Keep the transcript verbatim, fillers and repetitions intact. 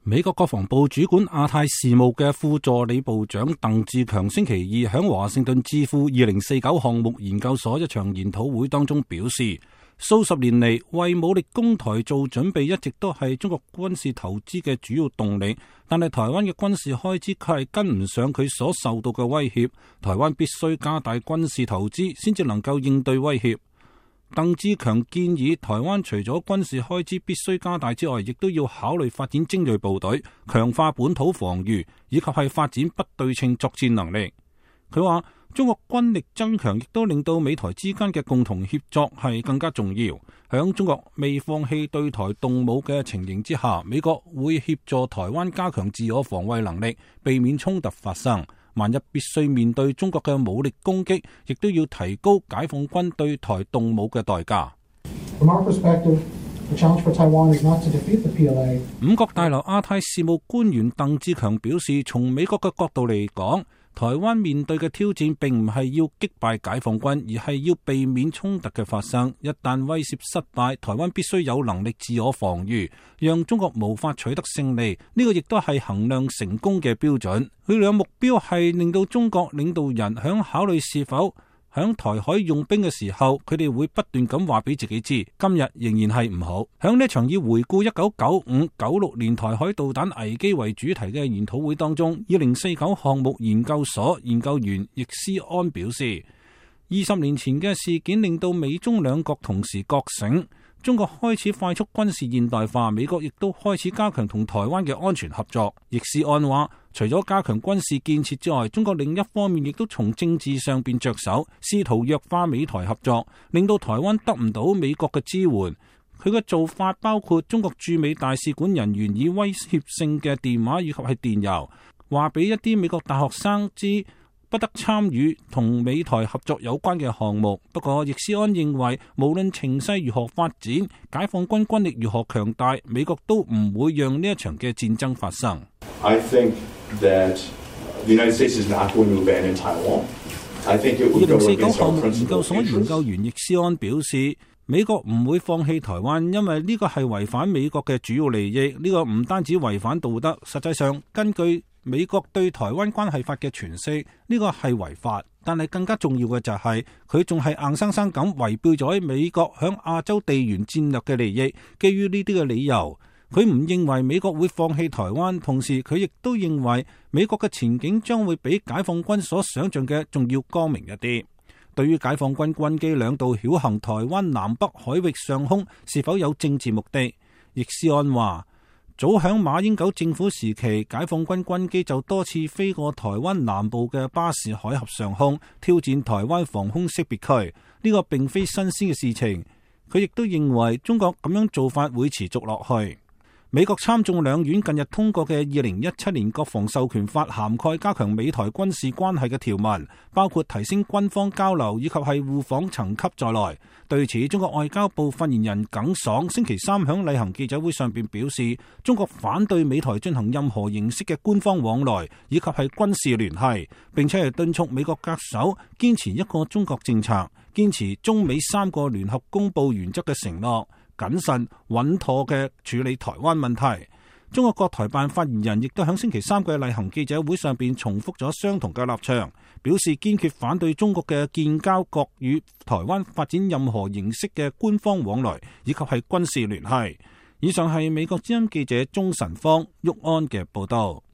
美國國防部主管亞太事務嘅副助理部長鄧志強星期二喺華盛頓智庫二零四九項目研究所一場研討會當中表示，數十年嚟為武力攻台做準備一直都係中國軍事投資嘅主要動力，但係台灣嘅軍事開支卻係跟唔上佢所受到嘅威脅，台灣必須加大軍事投資先至能夠應對威脅。鄧志強建議台灣除咗軍事開支必須加大之外，亦都要考慮發展精銳部隊，強化本土防禦，以及係發展不對稱作戰能力。佢話中國軍力增強亦都令到美台之間嘅共同協作係更加重要。響中國未放棄對台動武嘅情形之下，美國會協助台灣加強自我防衛能力，避免衝突發生。萬一必須面對中國嘅武力攻擊，亦都要提高解放軍對台動武嘅代價。五角大樓亞太事務官員鄧志強表示，從美國嘅角度嚟講，台灣面對嘅挑戰並唔係要擊敗解放軍，而係要避免衝突嘅發生。一旦威懾失敗，台灣必須有能力自我防禦，讓中國無法取得勝利。呢個亦都係衡量成功嘅標準。佢哋嘅目標係令到中國領導人響考慮是否響台海用兵嘅時候，佢哋會不斷咁話俾自己知，今日仍然係唔好。響呢場以回顧一九九五、九六年台海導彈危機為主題嘅研討會當中，二零四九項目研究所研究員易思安表示，二十年前嘅事件令到美中兩國同時覺醒，中國開始快速軍事現代化，美國亦都開始加強同台灣嘅安全合作。易思安話，除咗加強軍事建設之外，中國另一方面亦都從政治上邊着手，試圖弱化美台合作，令到台灣得唔到美國嘅支援。佢嘅做法包括中國駐美大使館人員以威脅性嘅電話以及係電郵，話俾一啲美國大學生知不得參與同美台合作有關嘅項目。不過，易思安認為，無論情勢如何發展，解放軍軍力如何強大，美國都唔會讓呢一場嘅戰爭發生。 I think that the United States is not going to abandon Taiwan. I think it would go against our principal interests. 二零四九項目研究所研究員易思安表示，美國唔會放棄台灣，因為呢個係違反美國嘅主要利益。呢個唔單止違反道德，實際上根據美國對台灣關係法嘅詮釋，呢個係違法。但係更加重要嘅就係佢仲係硬生生咁違背咗美國響亞洲地緣戰略嘅利益。基於呢啲嘅理由，佢唔認為美國會放棄台灣，同時佢亦都認為美國嘅前景將會比解放軍所想象嘅仲要光明一啲。對於解放軍軍機兩度繞行台灣南北海域上空是否有政治目的，易思安話，早響馬英九政府時期，解放軍軍機就多次飛過台灣南部嘅巴士海峽上空，挑戰台灣防空識別區。呢個並非新鮮嘅事情。佢亦都認為中國咁樣做法會持續落去。美國參眾兩院近日通過嘅二零一七年國防授權法涵蓋加強美台軍事關係嘅條文，包括提升軍方交流以及係互訪層級在內。對此，中國外交部發言人耿爽星期三響例行記者會上邊表示，中國反對美台進行任何形式嘅官方往來以及係軍事聯繫，並且係敦促美國恪守堅持一個中國政策，堅持中美三個聯合公報原則嘅承諾，謹慎穩妥嘅處理台灣問題。中國國台辦發言人亦都喺星期三嘅例行記者會上邊重複咗相同嘅立場，表示堅決反對中國嘅建交國與台灣發展任何形式嘅官方往來以及係軍事聯繫。以上係美國之音記者鍾晨芳、郁安嘅報道。